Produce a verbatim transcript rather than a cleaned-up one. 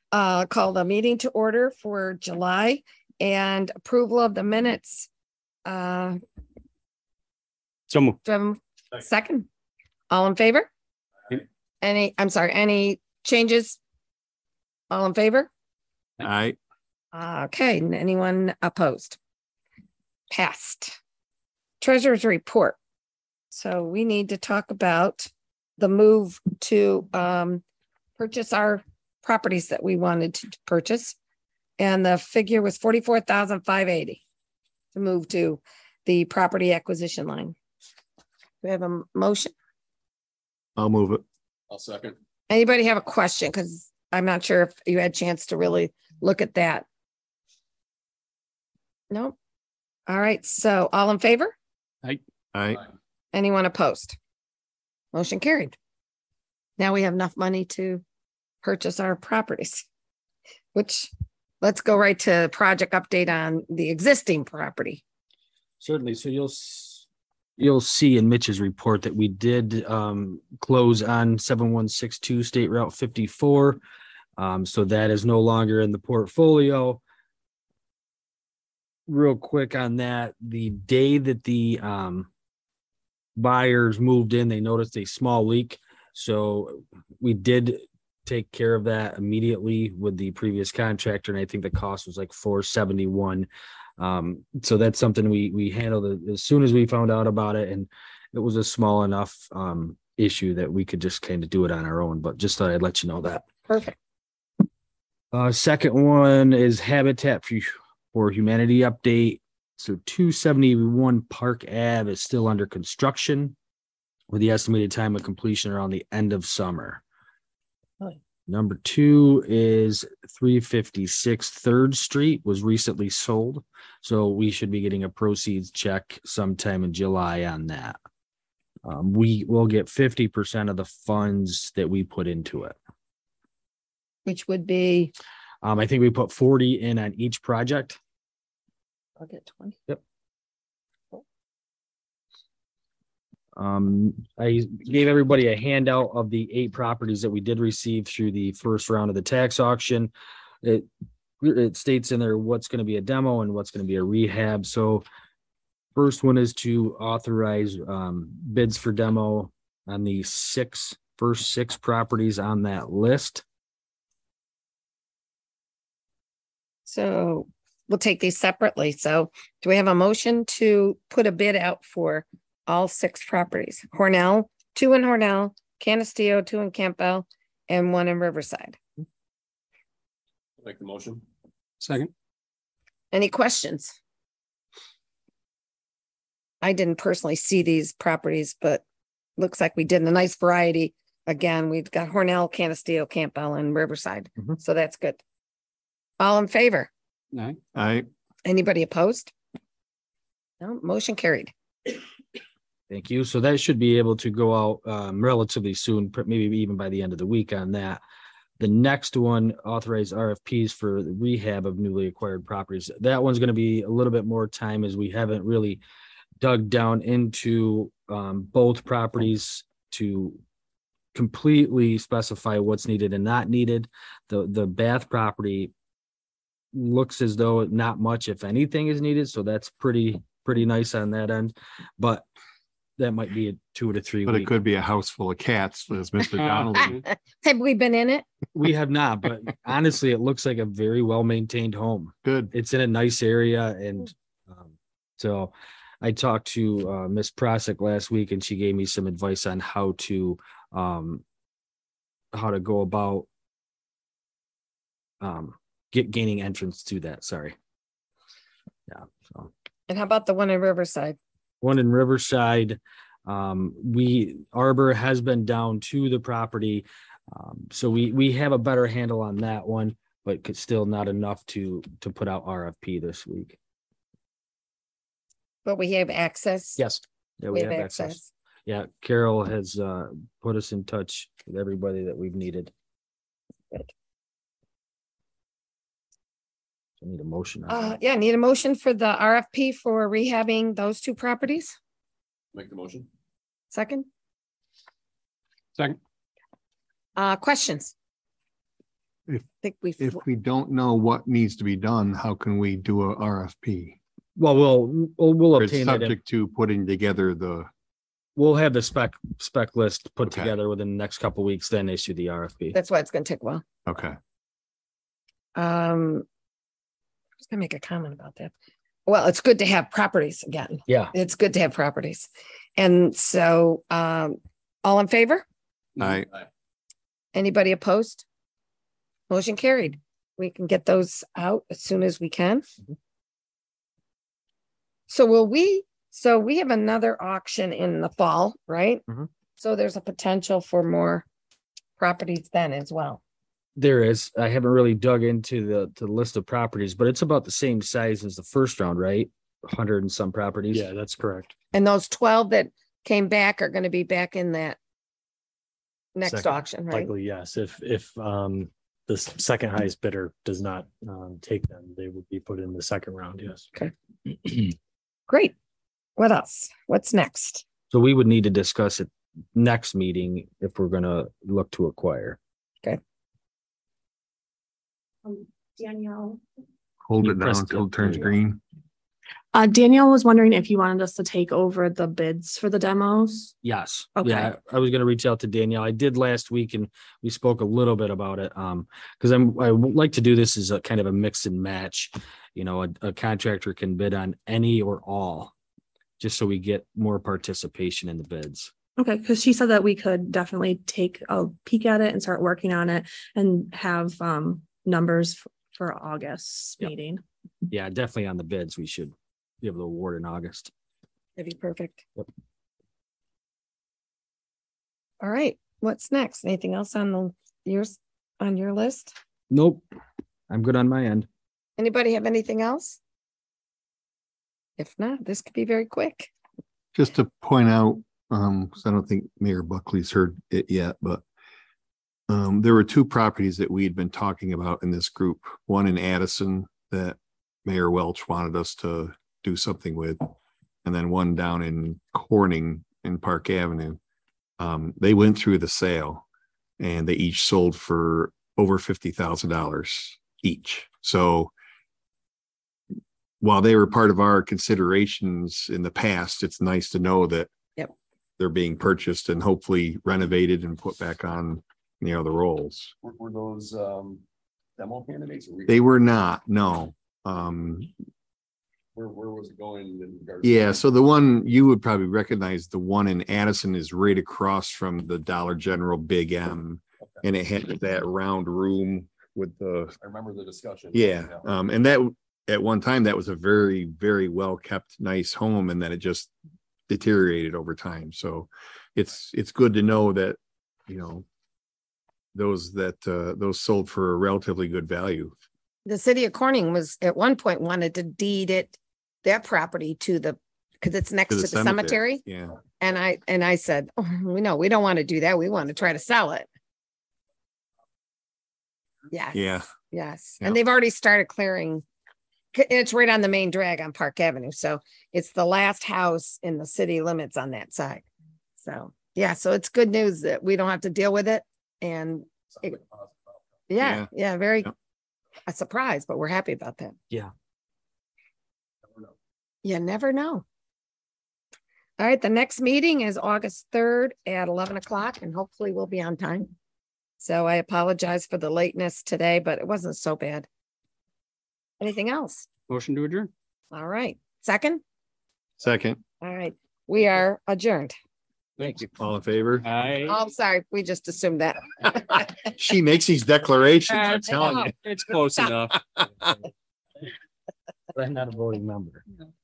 uh, call the meeting to order for July and approval of the minutes. Uh, So moved. do I have a second? All in favor? Any, I'm sorry, any changes? All in favor? Aye. Okay, n- anyone opposed? Passed. Treasurer's report. So we need to talk about the move to um purchase our properties that we wanted to purchase. And the figure was forty-four thousand five eighty to move to the property acquisition line. We have a m- motion. I'll move it. I'll second. Anybody have a question? Because I'm not sure if you had a chance to really look at that. No. All right, so all in favor? Aye. Anyone opposed? Motion carried. Now we have enough money to purchase our properties, which let's go right to project update on the existing property. Certainly. So you'll, s- you'll see in Mitch's report that we did um, close on seven one six two State Route fifty-four. Um, so that is no longer in the portfolio. Real quick on that, the day that the um, buyers moved in, they noticed a small leak. So we did take care of that immediately with the previous contractor. And I think the cost was like four seventy-one. Um, so that's something we, we handled as soon as we found out about it. And it was a small enough um, issue that we could just kind of do it on our own, but just thought I'd let you know that. Perfect. Uh, second one is Habitat for, for Humanity update. So two seventy-one Park Ave is still under construction with the estimated time of completion around the end of summer. Oh. Number two is three fifty-six Third Street was recently sold. So we should be getting a proceeds check sometime in July on that. Um, we will get fifty percent of the funds that we put into it. Which would be, Um, I think we put forty in on each project. I'll get twenty. Um, I gave everybody a handout of the eight properties that we did receive through the first round of the tax auction. It, it states in there what's going to be a demo and what's going to be a rehab. So first one is to authorize um, bids for demo on the six, first six properties on that list. So we'll take these separately. So do we have a motion to put a bid out for all six properties? Hornell, two in Hornell, Canisteo, two in Campbell, and one in Riverside. Make the motion. Second. Any questions? I didn't personally see these properties, but looks like we did a nice variety. Again, we've got Hornell, Canisteo, Campbell, and Riverside. Mhm. So that's good. All in favor? Aye. Aye. Anybody opposed? No, motion carried. Thank you. So that should be able to go out um, relatively soon, pr- maybe even by the end of the week on that. The next one, authorized R F Ps for the rehab of newly acquired properties. That one's going to be a little bit more time as we haven't really dug down into um, both properties to completely specify what's needed and not needed. The, the Bath property looks as though not much, if anything, is needed. So that's pretty, pretty nice on that end. But that might be a two to three But it week. could be a house full of cats, as Mister Donnelly. Have we been in it? We have not, but honestly, it looks like a very well-maintained home. Good. It's in a nice area. And um, so I talked to uh, Miss Prosick last week and she gave me some advice on how to, um, how to go about um, get gaining entrance to that. Sorry. Yeah. So. And how about the one in Riverside? One in Riverside, um, we, Arbor has been down to the property. Um, so we, we have a better handle on that one, but could still not enough to, to put out R F P this week. But we have access. Yes. Yeah, We have access. Yeah, Carol has, uh, put us in touch with everybody that we've needed. Good. I need a motion. on Uh, that. yeah, need a motion for the R F P for rehabbing those two properties. Make the motion. Second, Second. uh, questions? I think we, If we don't know what needs to be done, how can we do a R F P? Well, we'll, we'll, we'll Or It's obtain it. and subject to putting together the, We'll have the spec, spec list put Okay. together within the next couple of weeks, then issue the R F P. that's why it's gonna take a while. okay. Um. I was gonna make a comment about that. Well, it's good to have properties again. Yeah, It's good to have properties. And so, um, all in favor? I, Anybody opposed? Motion carried. We can get those out as soon as we can. So will we, so we have another auction in the fall, right? Mhm. So there's a potential for more properties then as well. there is. I haven't really dug into the, to the list of properties, but it's about the same size as the first round, right? Hundred and some properties. Yeah, that's correct. And those twelve that came back are gonna be back in that next Second, auction, right? Likely, yes. If, if, um, the s- second highest bidder does not, um, take them, they would be put in the second round, yes. Great. What else? What's next? So we would need to discuss it next meeting if we're gonna look to acquire. Danielle. hold You it down pressed until it. it turns green. Uh, Danielle was wondering if you wanted us to take over the bids for the demos. Yes. Okay. Yeah, I was gonna reach out to Danielle. I did last week and we spoke a little bit about it. Um, because I'm, I would like to do this as a kind of a mix and match. You know, a, a contractor can bid on any or all, just so we get more participation in the bids. Okay, because she said that we could definitely take a peek at it and start working on it and have um numbers f- for August Yep. meeting. Yeah, definitely on the bids. We should be able to award in August. That'd be perfect. Yep. All right, what's next? Anything else on the yours, on your list? Nope. I'm good on my end. Anybody have anything else? If not, this could be very quick. Just to point out, um, because I don't think Mayor Buckley's heard it yet, but um, there were two properties that we had been talking about in this group, one in Addison that Mayor Welch wanted us to do something with, and then one down in Corning in Park Avenue. Um, they went through the sale and they each sold for over fifty thousand dollars each. So while they were part of our considerations in the past, it's nice to know that Yep. they're being purchased and hopefully renovated and put back on, you know, the rolls. Were, were those, um, demo candidates? or we- They were not, no. Um, Where, where was it going in regards? to- yeah, so the one you would probably recognize, the one in Addison is right across from the Dollar General Big M. And it had that round room with the, I remember the discussion. yeah, um, and that at one time, that was a very, very well kept, nice home, and then it just deteriorated over time. So it's, it's good to know that, you know, those that, uh, those sold for a relatively good value. The city of Corning was at one point wanted to deed it, that property to the, because it's next to the cemetery. Yeah, And I, and I said, oh, we know, we don't want to do that. We want to try to sell it. Yes. Yeah. Yes. Yeah. And they've already started clearing. c- It's right on the main drag on Park Avenue. So it's the last house in the city limits on that side. So, yeah, so it's good news that we don't have to deal with it. And Sounds like a positive outcome. yeah, Yeah. yeah, very Yep. a surprise, but we're happy about that. Never know. You never know. All right, the next meeting is August third at eleven o'clock and hopefully we'll be on time. So I apologize for the lateness today, but it wasn't so bad. Anything else? Motion to adjourn. All right, second? second, All right, we are adjourned. Thank you. all in favor? I. Oh, sorry, we just assumed that. She makes these declarations, I'm I telling know. you. It's close enough. But I'm not a voting member.